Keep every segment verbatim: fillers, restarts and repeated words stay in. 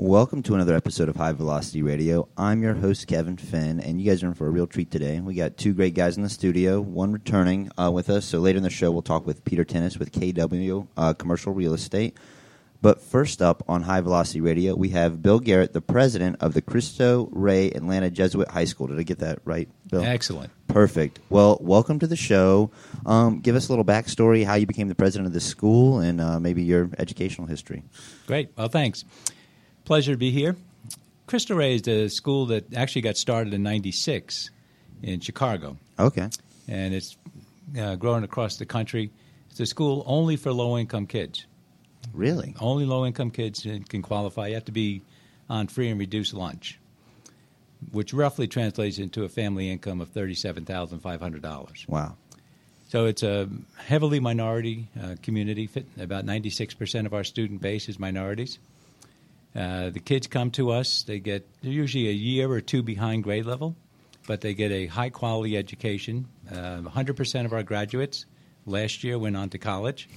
Welcome to another episode of High Velocity Radio. I'm your host, Kevin Finn, and you guys are in for a real treat today. We got two great guys in the studio, one returning uh, with us. So later in the show, we'll talk with Peter Tennis with K W uh, Commercial Real Estate. But first up on High Velocity Radio, we have Bill Garrett, the president of the Cristo Rey Atlanta Jesuit High School. Did I get that right, Bill? Excellent. Perfect. Well, welcome to the show. Um, give us a little backstory, how you became the president of this school, and uh, maybe your educational history. Great. Well, thanks. Pleasure to be here. Cristo Rey is a school that actually got started in ninety-six in Chicago. Okay. And it's uh, growing across the country. It's a school only for low-income kids. Really? Only low-income kids can qualify. You have to be on free and reduced lunch, which roughly translates into a family income of thirty-seven thousand five hundred dollars. Wow. So it's a heavily minority uh, community. About ninety-six percent of our student base is minorities. Uh, the kids come to us. They get they're usually a year or two behind grade level, but they get a high-quality education. Uh, one hundred percent of our graduates last year went on to college.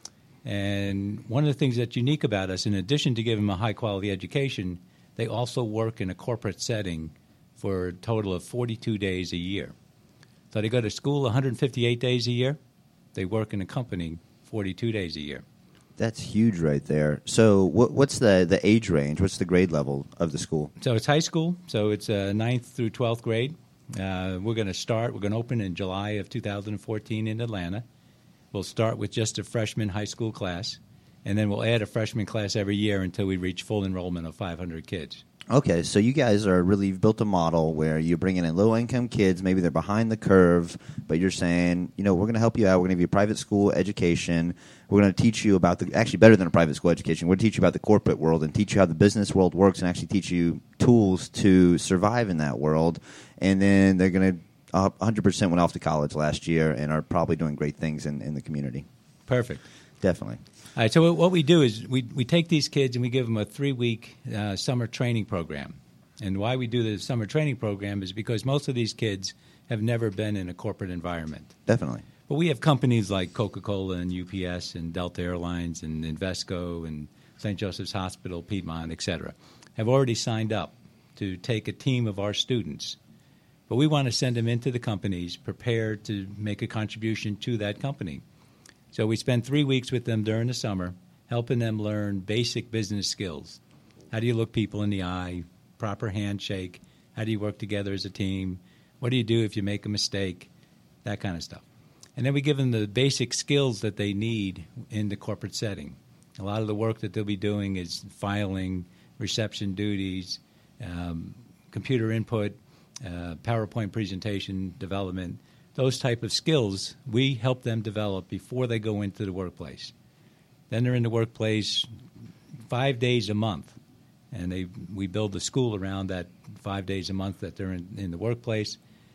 And one of the things that's unique about us, in addition to giving them a high-quality education, they also work in a corporate setting for a total of forty-two days a year. So they go to school one hundred fifty-eight days a year. They work in a company forty-two days a year. That's huge right there. So what, what's the, the age range? What's the grade level of the school? So it's high school. So it's uh, ninth through twelfth grade. Uh, we're going to start. We're going to open in July of two thousand fourteen in Atlanta. We'll start with just a freshman high school class, and then we'll add a freshman class every year until we reach full enrollment of five hundred kids. Okay, so you guys are really, you've built a model where you're bringing in low-income kids, maybe they're behind the curve, but you're saying, you know, we're going to help you out, we're going to give you a private school education, we're going to teach you about the, actually better than a private school education, we're going to teach you about the corporate world and teach you how the business world works and actually teach you tools to survive in that world, and then they're going to Uh, one hundred percent went off to college last year and are probably doing great things in, in the community. Perfect. Definitely. All right, so what we do is we, we take these kids and we give them a three-week uh, summer training program. And why we do the summer training program is because most of these kids have never been in a corporate environment. Definitely. But we have companies like Coca-Cola and U P S and Delta Airlines and Invesco and Saint Joseph's Hospital, Piedmont, et cetera, have already signed up to take a team of our students. But we want to send them into the companies prepared to make a contribution to that company. So we spend three weeks with them during the summer, helping them learn basic business skills. How do you look people in the eye? Proper handshake? How do you work together as a team? What do you do if you make a mistake? That kind of stuff. And then we give them the basic skills that they need in the corporate setting. A lot of the work that they'll be doing is filing, reception duties, um, computer input, Uh, PowerPoint presentation development, those type of skills we help them develop before they go into the workplace. Then they're in the workplace five days a month, and they we build the school around that five days a month that they're in, in the workplace.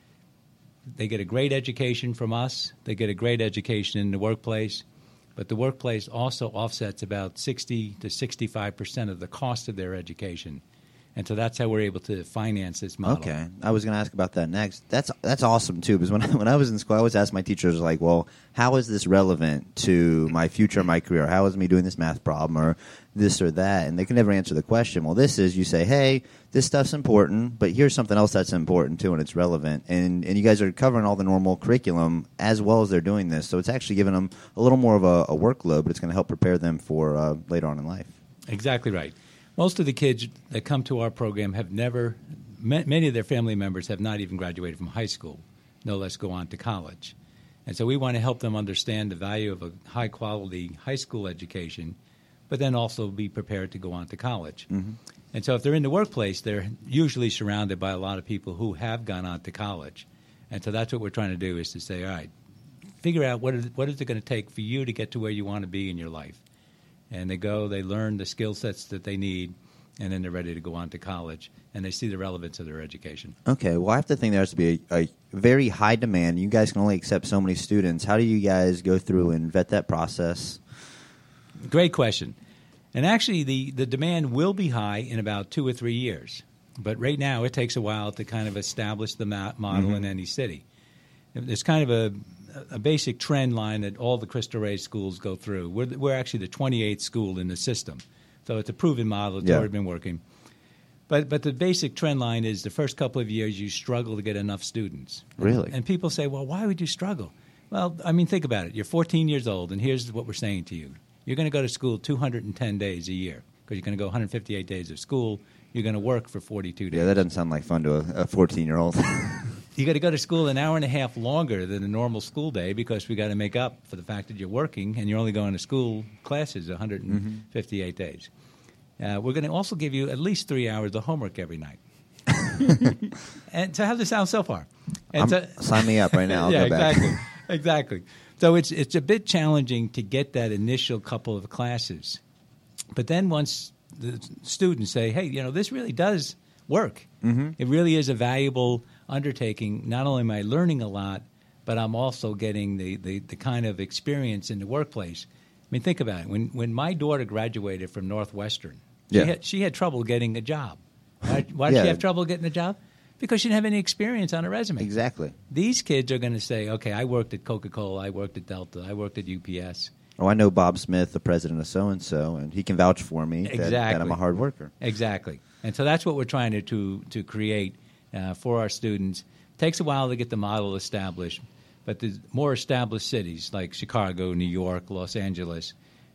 They get a great education from us. They get a great education in the workplace, but the workplace also offsets about sixty to sixty-five percent of the cost of their education. And so that's how we're able to finance this model. Okay. I was going to ask about that next. That's that's awesome, too, because when I, when I was in school, I always asked my teachers, like, well, how is this relevant to my future, my career? How is me doing this math problem or this or that? And they can never answer the question. Well, this is you say, hey, this stuff's important, but here's something else that's important, too, and it's relevant. And, and you guys are covering all the normal curriculum as well as they're doing this. So it's actually giving them a little more of a, a workload, but it's going to help prepare them for uh, later on in life. Exactly right. Most of the kids that come to our program have never, many of their family members have not even graduated from high school, no less go on to college. And so we want to help them understand the value of a high-quality high school education, but then also be prepared to go on to college. Mm-hmm. And so if they're in the workplace, they're usually surrounded by a lot of people who have gone on to college. And so that's what we're trying to do is to say, all right, figure out what is, what is it going to take for you to get to where you want to be in your life. And they go, they learn the skill sets that they need, and then they're ready to go on to college, and they see the relevance of their education. Okay, well, I have to think there has to be a, a very high demand. You guys can only accept so many students. How do you guys go through and vet that process? Great question. And actually, the, the demand will be high in about two or three years. But right now, it takes a while to kind of establish the ma- model mm-hmm. in any city. There's kind of a a basic trend line that all the Cristo Rey schools go through. We're, we're actually the twenty-eighth school in the system. So it's a proven model. It's Yeah. already been working. But but the basic trend line is the first couple of years you struggle to get enough students. Really? And people say, well, why would you struggle? Well, I mean, think about it. You're fourteen years old, and here's what we're saying to you. You're going to go to school two hundred ten days a year because you're going to go one hundred fifty-eight days of school. You're going to work for forty-two days. Yeah, that doesn't sound like fun to a fourteen-year-old. You got to go to school an hour and a half longer than a normal school day because we got to make up for the fact that you're working and you're only going to school classes one hundred fifty-eight mm-hmm. days. Uh, we're going to also give you at least three hours of homework every night. And so how's it sound so far? And so, sign me up right now. I'll yeah, go back. exactly, exactly. So it's it's a bit challenging to get that initial couple of classes, but then once the students say, "Hey, you know, this really does work. Mm-hmm. It really is a valuable undertaking. Not only am I learning a lot, but I'm also getting the, the, the kind of experience in the workplace." I mean, think about it. When when my daughter graduated from Northwestern, yeah. she, had, she had trouble getting a job. Why, why did yeah. she have trouble getting a job? Because she didn't have any experience on her resume. Exactly. These kids are going to say, okay, I worked at Coca-Cola, I worked at Delta, I worked at U P S. Oh, I know Bob Smith, the president of so-and-so, and he can vouch for me exactly. that, that I'm a hard worker. Exactly. And so that's what we're trying to, to, to create uh, for our students. It takes a while to get the model established, but the more established cities like Chicago, New York, Los Angeles,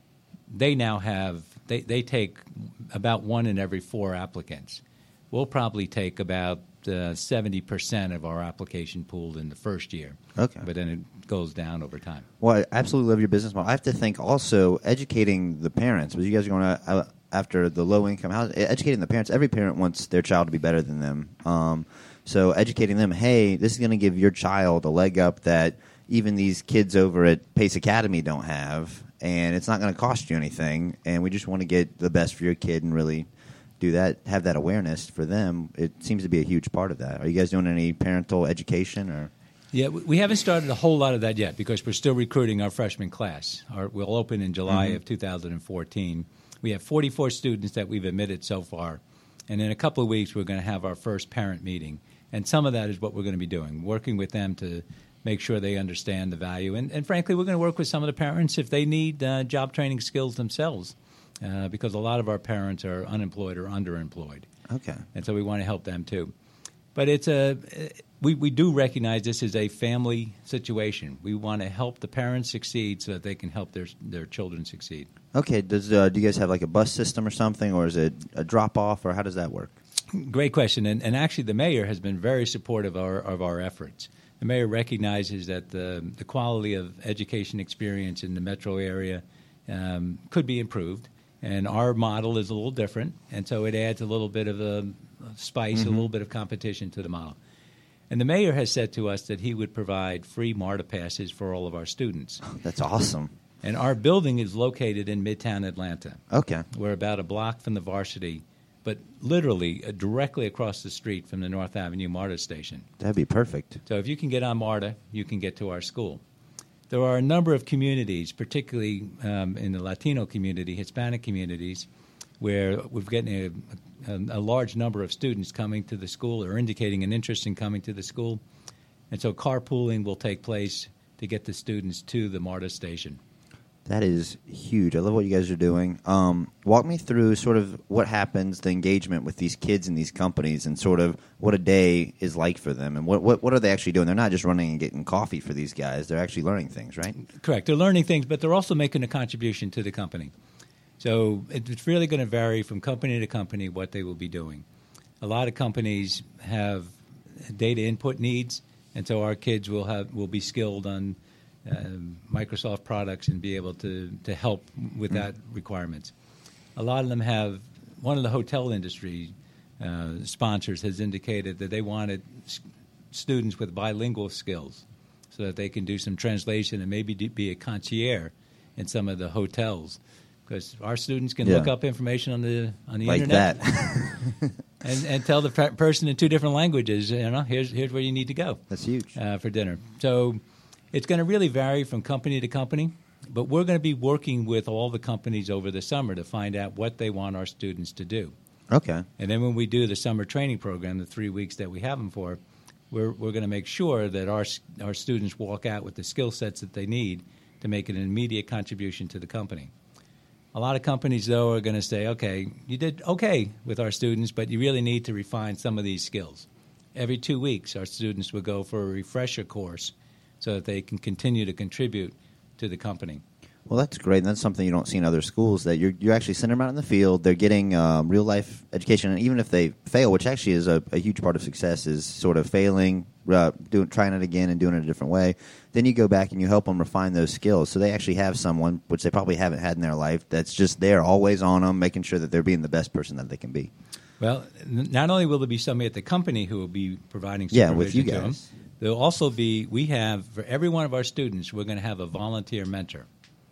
they now have, they, they take about one in every four applicants. We'll probably take about uh, seventy percent of our application pool in the first year. Okay. But then it goes down over time. Well, I absolutely love your business model. I have to think also educating the parents, because you guys are going to, uh, after the low-income housing, educating the parents. Every parent wants their child to be better than them. Um, so educating them, hey, this is going to give your child a leg up that even these kids over at Pace Academy don't have, and it's not going to cost you anything, and we just want to get the best for your kid and really do that, have that awareness for them. It seems to be a huge part of that. Are you guys doing any parental education? Or? Yeah, we haven't started a whole lot of that yet because we're still recruiting our freshman class. Our, we'll open in July mm-hmm. of two thousand fourteen. We have forty-four students that we've admitted so far, and in a couple of weeks we're going to have our first parent meeting. And some of that is what we're going to be doing, working with them to make sure they understand the value. And, and frankly, we're going to work with some of the parents if they need uh, job training skills themselves. Uh, because a lot of our parents are unemployed or underemployed. Okay. And so we want to help them too. But it's a we, we do recognize this is a family situation. We want to help the parents succeed so that they can help their their children succeed. Okay. Does uh, do you guys have like a bus system or something, or is it a drop off, or how does that work? Great question. And, and actually, the mayor has been very supportive of our, of our efforts. The mayor recognizes that the the quality of education experience in the metro area um, could be improved. And our model is a little different, and so it adds a little bit of a spice, mm-hmm. a little bit of competition to the model. And the mayor has said to us that he would provide free MARTA passes for all of our students. Oh, that's awesome. And our building is located in Midtown Atlanta. Okay. We're about a block from the varsity, but literally uh, directly across the street from the North Avenue MARTA station. That'd be perfect. So if you can get on MARTA, you can get to our school. There are a number of communities, particularly um, in the Latino community, Hispanic communities, where we're getting a, a, a large number of students coming to the school or indicating an interest in coming to the school. And so carpooling will take place to get the students to the MARTA station. That is huge. I love what you guys are doing. Um, walk me through sort of what happens, the engagement with these kids and these companies, and sort of what a day is like for them, and what, what what are they actually doing? They're not just running and getting coffee for these guys. They're actually learning things, right? Correct. They're learning things, but they're also making a contribution to the company. So it's really going to vary from company to company what they will be doing. A lot of companies have data input needs, and so our kids will have will be skilled on Uh, Microsoft products and be able to, to help with that requirements. A lot of them have, one of the hotel industry uh, sponsors has indicated that they wanted s- students with bilingual skills so that they can do some translation and maybe do, be a concierge in some of the hotels, because our students can yeah. look up information on the on the like internet that. and, and tell the per- person in two different languages, you know, here's here's where you need to go. That's huge. Uh, for dinner. So it's going to really vary from company to company, but we're going to be working with all the companies over the summer to find out what they want our students to do. Okay. And then when we do the summer training program, the three weeks that we have them for, we're we're going to make sure that our our students walk out with the skill sets that they need to make an immediate contribution to the company. A lot of companies, though, are going to say, okay, you did okay with our students, but you really need to refine some of these skills. Every two weeks, our students will go for a refresher course so that they can continue to contribute to the company. Well, that's great. And that's something you don't see in other schools, that you're, you're actually sending them out in the field. They're getting um, real-life education. And even if they fail, which actually is a, a huge part of success, is sort of failing, uh, doing, trying it again and doing it a different way. Then you go back and you help them refine those skills. So they actually have someone, which they probably haven't had in their life, that's just there, always on them, making sure that they're being the best person that they can be. Well, n- not only will there be somebody at the company who will be providing Yeah, supervision with you to guys. them, there'll also be, we have, for every one of our students, we're going to have a volunteer mentor.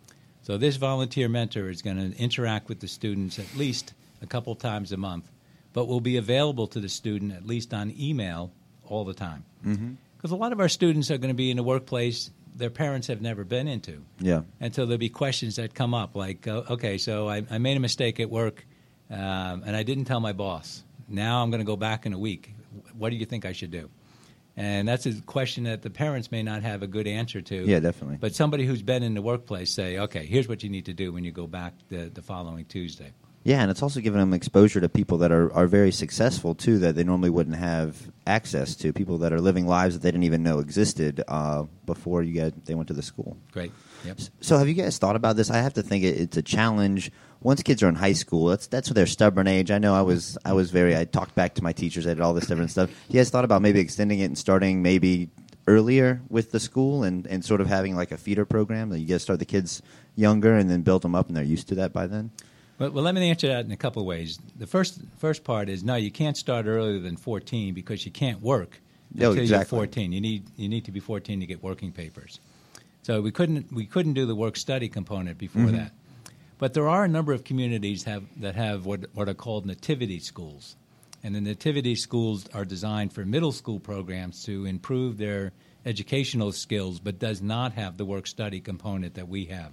So this volunteer mentor is going to interact with the students at least a couple times a month, but will be available to the student at least on email all the time. Because mm-hmm. a lot of our students are going to be in a workplace their parents have never been into. Yeah. And so there'll be questions that come up like, uh, okay, so I, I made a mistake at work um, and I didn't tell my boss. Now I'm going to go back in a week. What do you think I should do? And that's a question that the parents may not have a good answer to. Yeah, definitely. But somebody who's been in the workplace say, okay, here's what you need to do when you go back the, the following Tuesday. Yeah, and it's also giving them exposure to people that are, are very successful, too, that they normally wouldn't have access to, people that are living lives that they didn't even know existed uh, before you guys they went to the school. Great. Yep. So have you guys thought about this? I have to think it, it's a challenge. Once kids are in high school, that's that's their stubborn age. I know I was I was very, I talked back to my teachers, I did all this different stuff. You guys thought about maybe extending it and starting maybe earlier with the school and, and sort of having like a feeder program that you guys start the kids younger and then build them up and they're used to that by then? Well, well, let me answer that in a couple of ways. The first first part is, no, you can't start earlier than fourteen because you can't work Oh, until exactly. you're fourteen. You need you need to be fourteen to get working papers. So we couldn't we couldn't do the work study component before Mm-hmm. that. But there are a number of communities have that have what what are called nativity schools, and the nativity schools are designed for middle school programs to improve their educational skills, but does not have the work study component that we have.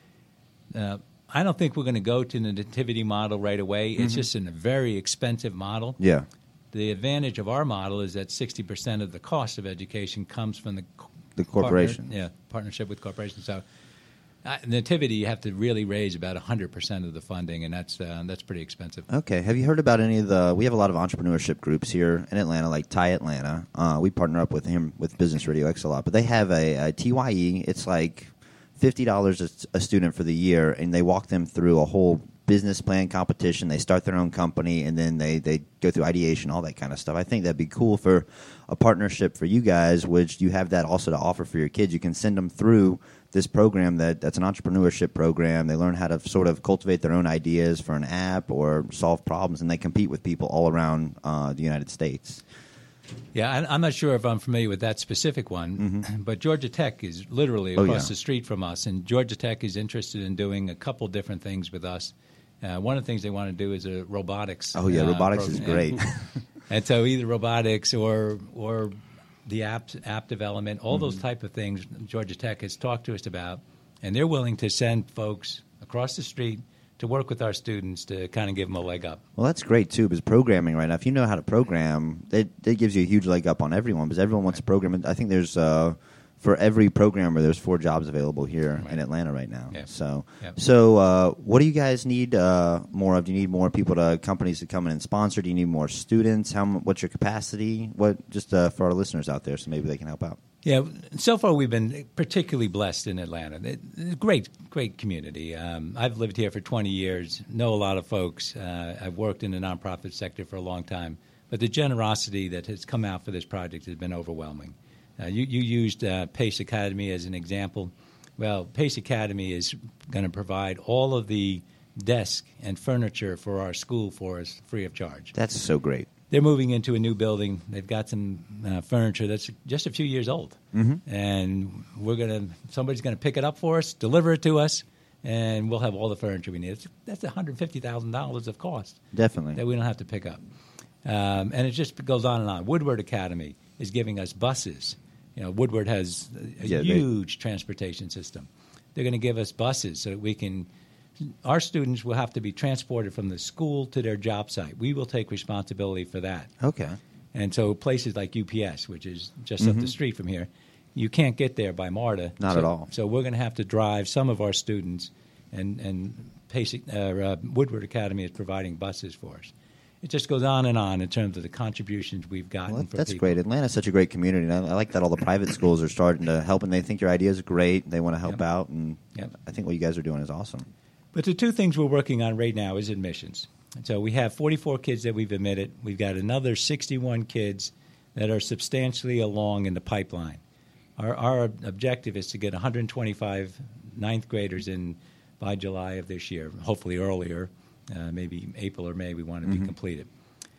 Uh, I don't think we're going to go to the nativity model right away. It's Mm-hmm. just a very expensive model. Yeah. The advantage of our model is that sixty percent of the cost of education comes from the co- The corporation. Partner, yeah, partnership with corporations. So, uh, nativity, you have to really raise about one hundred percent of the funding, and that's uh, that's pretty expensive. Okay. Have you heard about any of the? We have a lot of entrepreneurship groups here in Atlanta, like Ty Atlanta. Uh, we partner up with him with Business Radio X a lot, but they have a, a T Y E. It's like fifty dollars a, a student for the year, and they walk them through a whole business plan competition. They start their own company, and then they, they go through ideation, all that kind of stuff. I think that'd be cool for a partnership for you guys, which you have that also to offer for your kids. You can send them through this program that, that's an entrepreneurship program. They learn how to sort of cultivate their own ideas for an app or solve problems, and they compete with people all around uh, the United States. Yeah, I, I'm not sure if I'm familiar with that specific one, Mm-hmm. but Georgia Tech is literally Oh, across yeah. the street from us, and Georgia Tech is interested in doing a couple different things with us. Uh, one of the things they want to do is a robotics. Oh, yeah, uh, robotics is program. great. And so either robotics or or the app app development, all Mm-hmm. those type of things Georgia Tech has talked to us about, and they're willing to send folks across the street to work with our students to kind of give them a leg up. Well, that's great, too, because programming right now, if you know how to program, it, it gives you a huge leg up on everyone, because everyone wants to program. I think there's, uh, for every programmer, there's four jobs available here Right. in Atlanta right now. Yeah. So, Yeah. so uh, what do you guys need uh, more of? Do you need more people to, companies to come in and sponsor? Do you need more students? How? mu- What's your capacity? What? Just uh, for our listeners out there, so maybe they can help out. Yeah, so far we've been particularly blessed in Atlanta. It- it's a great, great community. Um, I've lived here for twenty years, know a lot of folks. Uh, I've worked in the nonprofit sector for a long time. But the generosity that has come out for this project has been overwhelming. Uh, you, you used uh, Pace Academy as an example. Well, Pace Academy is going to provide all of the desk and furniture for our school for us free of charge. That's so great. They're moving into a new building. They've got some uh, furniture that's just a few years old, Mm-hmm. and we're gonna somebody's gonna pick it up for us, deliver it to us, and we'll have all the furniture we need. It's, that's one hundred fifty thousand dollars of cost Definitely. that we don't have to pick up, um, and it just goes on and on. Woodward Academy is giving us buses. You know, Woodward has a, a Yeah, they- huge transportation system. They're going to give us buses so that we can. Our students will have to be transported from the school to their job site. We will take responsibility for that. Okay. And so places like U P S, which is just up the street from here, you can't get there by MARTA. Not So- at all. So we're going to have to drive some of our students and, and Pacing, uh, uh, Woodward Academy is providing buses for us. It just goes on and on in terms of the contributions we've gotten Well, for that's people. great. Atlanta's such a great community, and I, I like that all the private schools are starting to help, and they think your idea is great. They want to help Yep. out, and Yep. I think what you guys are doing is awesome. But the two things we're working on right now is admissions. And so we have forty-four kids that we've admitted. We've got another sixty-one kids that are substantially along in the pipeline. Our, our objective is to get one hundred twenty-five ninth graders in by July of this year, hopefully earlier, uh, maybe April or May we want to Mm-hmm. be completed.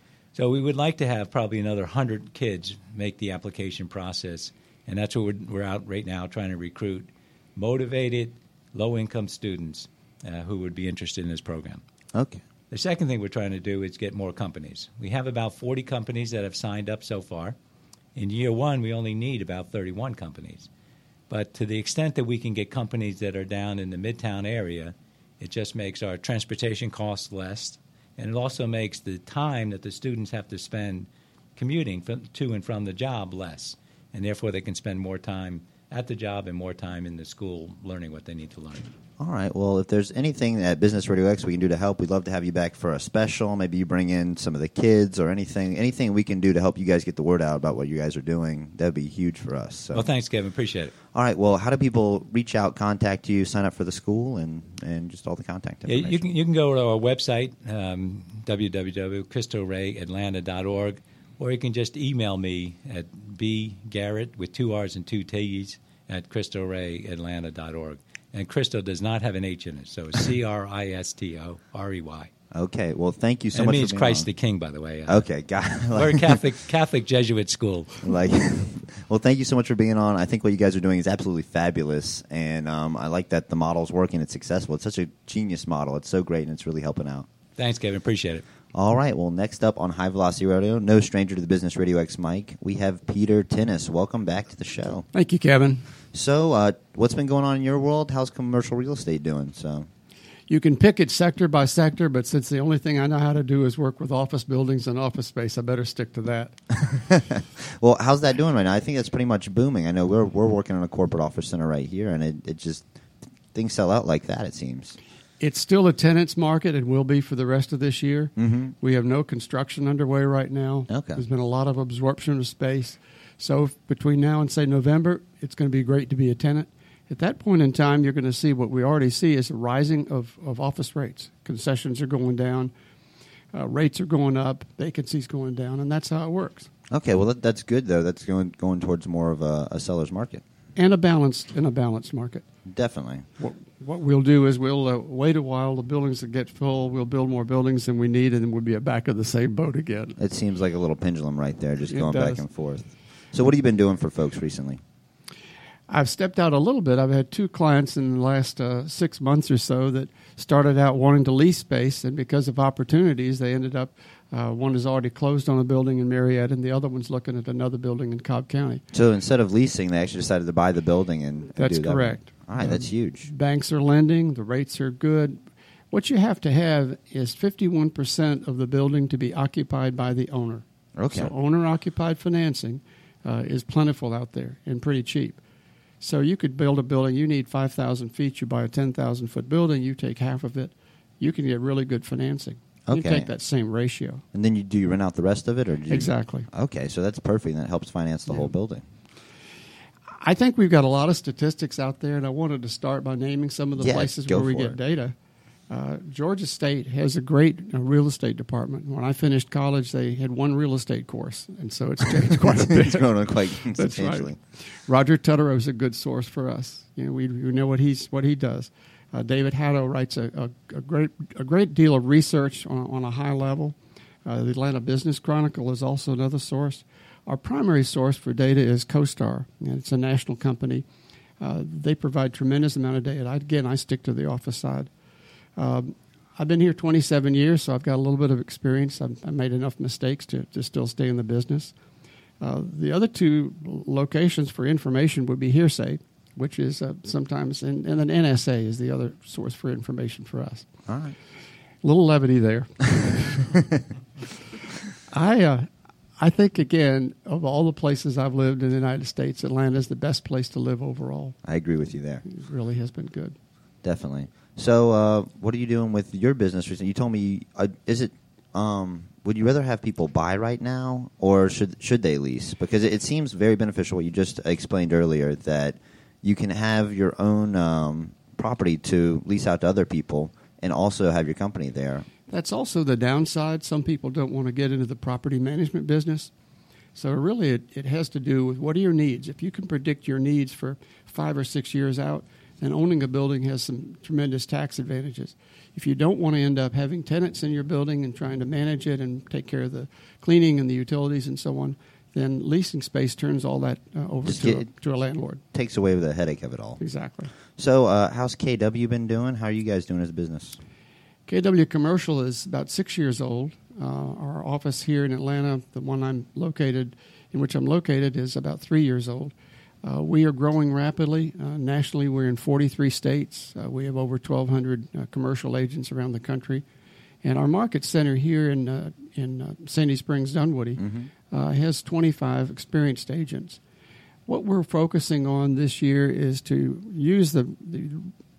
So we would like to have probably another one hundred kids make the application process, and that's what we're, we're out right now trying to recruit motivated, low-income students uh, who would be interested in this program. Okay. The second thing we're trying to do is get more companies. We have about forty companies that have signed up so far. In year one, we only need about thirty-one companies. But to the extent that we can get companies that are down in the Midtown area, it just makes our transportation costs less, and it also makes the time that the students have to spend commuting from, to and from the job less, and therefore they can spend more time at the job and more time in the school learning what they need to learn. All right. Well, if there's anything at Business Radio X we can do to help, we'd love to have you back for a special. Maybe you bring in some of the kids or anything. Anything we can do to help you guys get the word out about what you guys are doing, that'd be huge for us. So. Well, thanks, Kevin. Appreciate it. All right. Well, how do people reach out, contact you, sign up for the school, and, and just all the contact Yeah, information? you can you can go to our website, um, w w w dot cristo ray atlanta dot org, or you can just email me at bgarrett with two R's and two T's at cristo ray atlanta dot org. And Cristo does not have an H in it, so it's C R I S T O R E Y. Okay. Well, thank you so and much it means for being Christ on. the King, by the way. Uh, Okay. Got it. We're a Catholic Catholic Jesuit school. Like, well, thank you so much for being on. I think what you guys are doing is absolutely fabulous, and um, I like that the model's working. It's successful. It's such a genius model. It's so great, and it's really helping out. Thanks, Kevin. Appreciate it. All right. Well, next up on High Velocity Radio, no stranger to the Business Radio X mic, we have Peter Tennis. Welcome back to the show. Thank you, Kevin. So, uh, what's been going on in your world? How's commercial real estate doing? So, You can pick it sector by sector, but since the only thing I know how to do is work with office buildings and office space, I better stick to that. well, how's that doing right now? I think that's pretty much booming. I know we're we're working on a corporate office center right here, and it, it just things sell out like that. It seems. It's still a tenant's market. It will be for the rest of this year. Mm-hmm. We have no construction underway right now. Okay. There's been a lot of absorption of space. So between now and, say, November, it's going to be great to be a tenant. At that point in time, you're going to see what we already see is a rising of, of office rates. Concessions are going down. Uh, rates are going up. Vacancies going down. And that's how it works. Okay, well that, that's good though. That's going going towards more of a, a seller's market. And a balanced, and a balanced market. Definitely. What, what we'll do is we'll uh, wait a while. The buildings that get full, we'll build more buildings than we need, and then we'll be back of the same boat again. It seems like a little pendulum right there, just It going does. back and forth. So what have you been doing for folks recently? I've stepped out a little bit. I've had two clients in the last uh, six months or so that started out wanting to lease space, and because of opportunities, they ended up, uh, one is already closed on a building in Marietta, and the other one's looking at another building in Cobb County. So instead of leasing, they actually decided to buy the building and, and That's do that. correct. All right, Um, that's huge. Banks are lending. The rates are good. What you have to have is fifty-one percent of the building to be occupied by the owner. Okay. So owner-occupied financing uh, is plentiful out there and pretty cheap. So you could build a building. You need five thousand feet. You buy a ten thousand foot building. You take half of it. You can get really good financing. You Okay. take that same ratio. And then you do you rent out the rest of it, or do you, Exactly. Okay, so that's perfect. And that helps finance the Yeah. whole building. I think we've got a lot of statistics out there, and I wanted to start by naming some of the Yeah, places go where we for get it. data. Uh, Georgia State has a great uh, real estate department. When I finished college, they had one real estate course, and so it's changed quite a bit. It's grown on quite That's substantially. right. Roger Tutterow is a good source for us. You know, we, we know what he's what he does. Uh, David Haddo writes a, a, a great a great deal of research on, on a high level. Uh, the Atlanta Business Chronicle is also another source. Our primary source for data is CoStar, and it's a national company. Uh, they provide tremendous amount of data. I, again, I stick to the office side. Um, I've been here twenty-seven years, so I've got a little bit of experience. I've, I made enough mistakes to, to still stay in the business. Uh, the other two locations for information would be Hearsay, which is uh, sometimes, in, and then N S A is the other source for information for us. All right. A little levity there. I uh, I think, again, of all the places I've lived in the United States, Atlanta is the best place to live overall. I agree with you there. It really has been good. Definitely. So, uh, what are you doing with your business recently? You told me, uh, is it? Um, would you rather have people buy right now, or should should they lease? Because it, it seems very beneficial. What you just explained earlier, that you can have your own um, property to lease out to other people, and also have your company there. That's also the downside. Some people don't want to get into the property management business. So really, it, it has to do with what are your needs. If you can predict your needs for five or six years out, then owning a building has some tremendous tax advantages. If you don't want to end up having tenants in your building and trying to manage it and take care of the cleaning and the utilities and so on, then leasing space turns all that uh, over Just to, get, a, to a landlord. Takes away the headache of it all. Exactly. So uh, how's K W been doing? How are you guys doing as a business? K W Commercial is about six years old. Uh, our office here in Atlanta, the one I'm located, in which I'm located, is about three years old. Uh, we are growing rapidly. Uh, nationally, we're in forty-three states. Uh, we have over twelve hundred uh, commercial agents around the country. And our market center here in uh, in uh, Sandy Springs, Dunwoody, mm-hmm. uh, has twenty-five experienced agents. What we're focusing on this year is to use the, the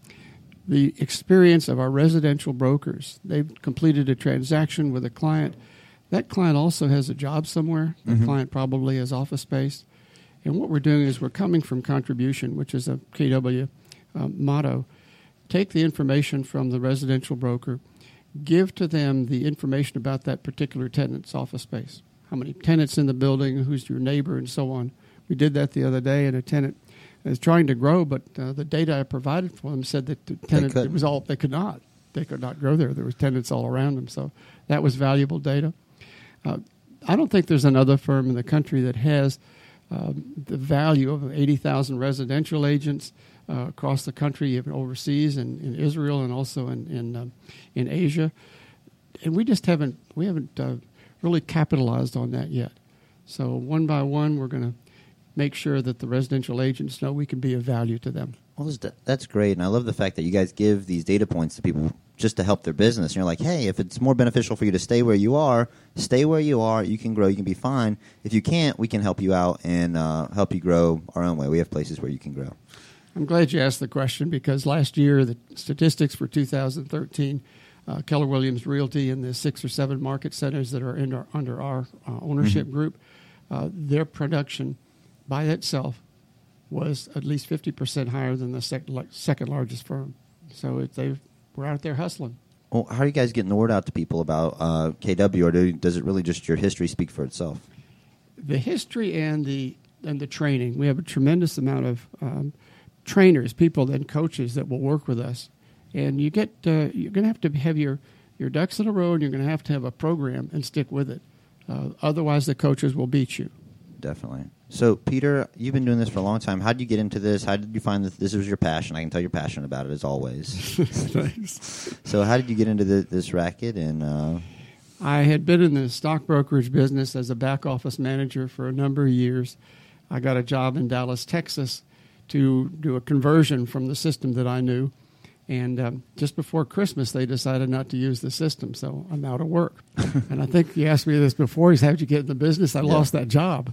the experience of our residential brokers. They've completed a transaction with a client. That client also has a job somewhere. The mm-hmm. client probably has office space. And what we're doing is we're coming from contribution, which is a K W uh, motto. Take the information from the residential broker, give to them the information about that particular tenant's office space. How many tenants in the building, who's your neighbor, and so on. We did that the other day, and a tenant is trying to grow, but uh, the data I provided for them said that the tenant, it was all, they could not. They could not grow there. There was tenants all around them, so that was valuable data. Uh, I don't think there's another firm in the country that has um, the value of eighty thousand residential agents uh, across the country, even overseas, and in Israel, and also in in, um, in Asia. And we just haven't we haven't uh, really capitalized on that yet. So one by one, we're going to make sure that the residential agents know we can be of value to them. Well, that's great, and I love the fact that you guys give these data points to people just to help their business. And you're like, hey, if it's more beneficial for you to stay where you are, stay where you are. You can grow. You can be fine. If you can't, we can help you out and uh, help you grow our own way. We have places where you can grow. I'm glad you asked the question, because last year, the statistics for two thousand thirteen, uh, Keller Williams Realty and the six or seven market centers that are in our, under our uh, ownership mm-hmm. group, uh, their production by itself was at least fifty percent higher than the sec- second largest firm. So it, they we're out there hustling. Well, how are you guys getting the word out to people about uh, K W, or do, does it really just your history speak for itself? The history and the and the training. We have a tremendous amount of um, trainers, people and coaches that will work with us. And you get uh, you're going to have to have your, your ducks in a row, and you're going to have to have a program and stick with it. Uh, otherwise, the coaches will beat you. Definitely. So, Peter, you've been doing this for a long time. How did you get into this? How did you find that this was your passion? I can tell you're passionate about it, as always. Thanks. So how did you get into the, this racket? And uh... I had been in the stock brokerage business as a back office manager for a number of years. I got a job in Dallas, Texas, to do a conversion from the system that I knew. And um, just before Christmas, they decided not to use the system, so I'm out of work. And I think you asked me this before, is how'd you get in the business? I yeah. lost that job.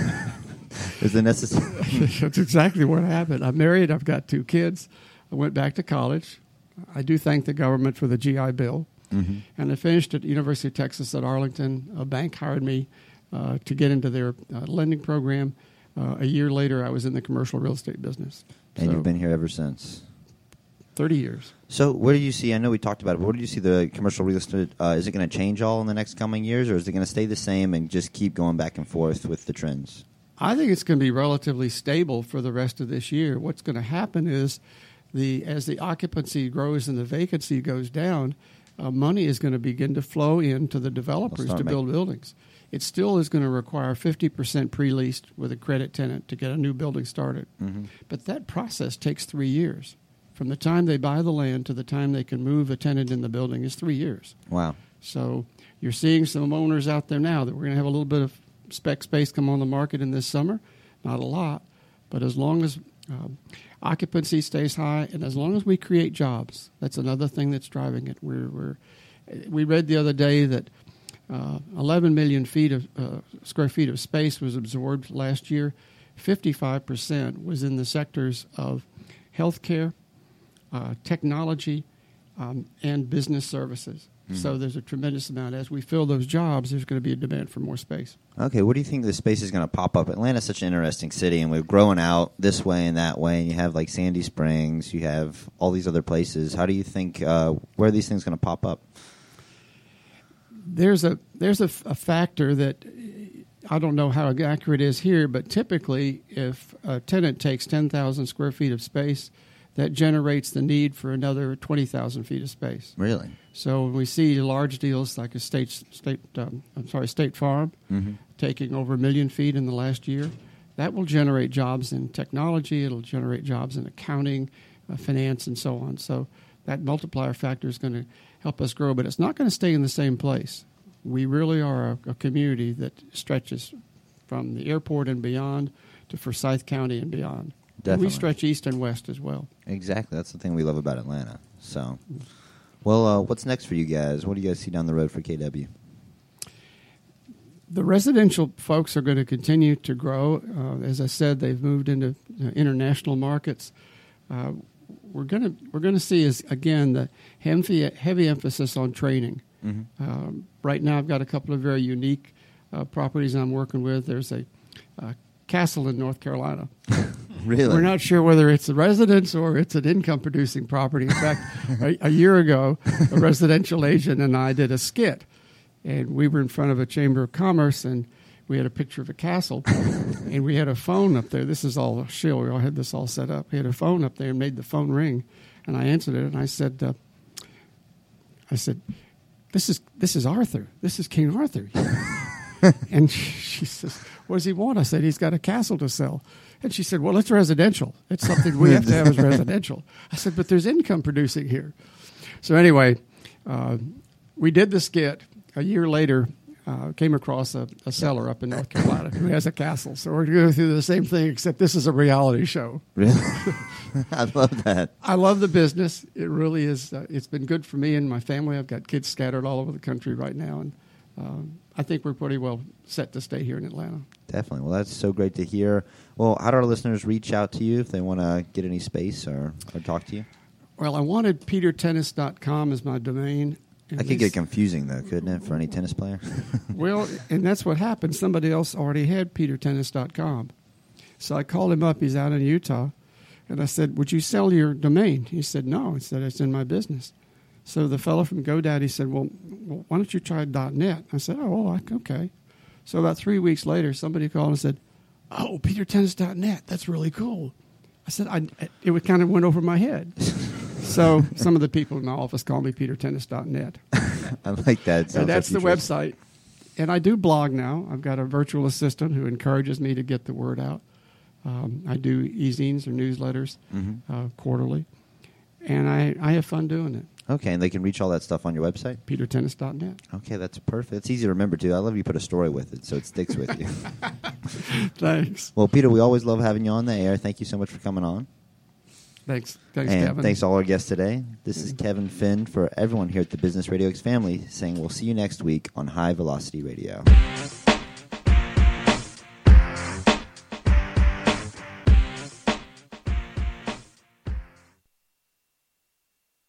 Is it necessary? That's exactly what happened. I'm married. I've got two kids. I went back to college. I do thank the government for the G I Bill. Mm-hmm. And I finished at University of Texas at Arlington. A bank hired me uh, to get into their uh, lending program. Uh, a year later, I was in the commercial real estate business. And so, you've been here ever since? thirty years. So where do you see, I know we talked about it, but where do you see the commercial real estate, uh, is it going to change all in the next coming years, or is it going to stay the same and just keep going back and forth with the trends? I think it's going to be relatively stable for the rest of this year. What's going to happen is, the as the occupancy grows and the vacancy goes down, uh, money is going to begin to flow into the developers to build buildings. It still is going to require fifty percent pre-leased with a credit tenant to get a new building started. Mm-hmm. But that process takes three years. From the time they buy the land to the time they can move a tenant in the building is three years. Wow. So you're seeing some owners out there now that we're going to have a little bit of spec space come on the market in this summer. Not a lot, but as long as um, occupancy stays high and as long as we create jobs, that's another thing that's driving it. We're, we're, we read the other day that uh, eleven million feet of uh, square feet of space was absorbed last year. fifty-five percent was in the sectors of healthcare, uh, technology, um, and business services. Mm-hmm. So there's a tremendous amount. As we fill those jobs, there's going to be a demand for more space. Okay, what do you think the space is going to pop up? Atlanta's such an interesting city, and we're growing out this way and that way, and you have like Sandy Springs, you have all these other places. How do you think, uh, where are these things going to pop up? There's a there's a, a factor that I don't know how accurate it is here, but typically if a tenant takes ten thousand square feet of space, that generates the need for another twenty thousand feet of space. Really? So when we see large deals like a state, state um, I'm sorry, State Farm mm-hmm. taking over a million feet in the last year, that will generate jobs in technology. It'll generate jobs in accounting, uh, finance, and so on. So that multiplier factor is going to help us grow, but it's not going to stay in the same place. We really are a, a community that stretches from the airport and beyond to Forsyth County and beyond. Definitely. And we stretch east and west as well. Exactly. That's the thing we love about Atlanta. So, well, uh, what's next for you guys? What do you guys see down the road for K W? The residential folks are going to continue to grow. Uh, as I said, they've moved into uh, international markets. Uh, we're going to we're going to see is again the heavy heavy emphasis on training. Mm-hmm. Um, right now, I've got a couple of very unique uh, properties I'm working with. There's a uh, castle in North Carolina. Really? We're not sure whether it's a residence or it's an income-producing property. In fact, a, a year ago, a residential agent and I did a skit, and we were in front of a Chamber of Commerce, and we had a picture of a castle, and we had a phone up there. This is all a shill. We all had this all set up. We had a phone up there and made the phone ring, and I answered it, and I said, uh, I said, this is this is Arthur. This is King Arthur. And she says, what does he want? I said, he's got a castle to sell. And she said, well, it's residential. It's something we have to have as residential. I said, but there's income producing here. So anyway, uh, we did the skit. A year later, uh, came across a, a seller up in North Carolina who has a castle. So we're going to go through the same thing, except this is a reality show. Really? I love that. I love the business. It really is. Uh, it's been good for me and my family. I've got kids scattered all over the country right now, and um, I think we're pretty well set to stay here in Atlanta. Definitely. Well, that's so great to hear. Well, how do our listeners reach out to you if they want to get any space or, or talk to you? Well, I wanted peter tennis dot com as my domain. That could get confusing, though, couldn't it, for any tennis player? Well, and that's what happened. Somebody else already had peter tennis dot com. So I called him up. He's out in Utah. And I said, would you sell your domain? He said, no. He said, it's in my business. So the fellow from GoDaddy said, well, well why don't you try .net? I said, oh, okay. So about three weeks later, somebody called and said, oh, peter tennis dot net. That's really cool. I said, I, it kind of went over my head. So some of the people in my office call me peter tennis dot net. I like that. And that's the website. And I do blog now. I've got a virtual assistant who encourages me to get the word out. Um, I do e-zines or newsletters mm-hmm. uh, quarterly. And I, I have fun doing it. Okay, and they can reach all that stuff on your website? peter tennis dot net. Okay, that's perfect. It's easy to remember, too. I love you put a story with it, so it sticks with you. Thanks. Well, Peter, we always love having you on the air. Thank you so much for coming on. Thanks. Thanks, and Kevin. thanks to all our guests today. This is Kevin Finn for everyone here at the Business Radio X family saying we'll see you next week on High Velocity Radio.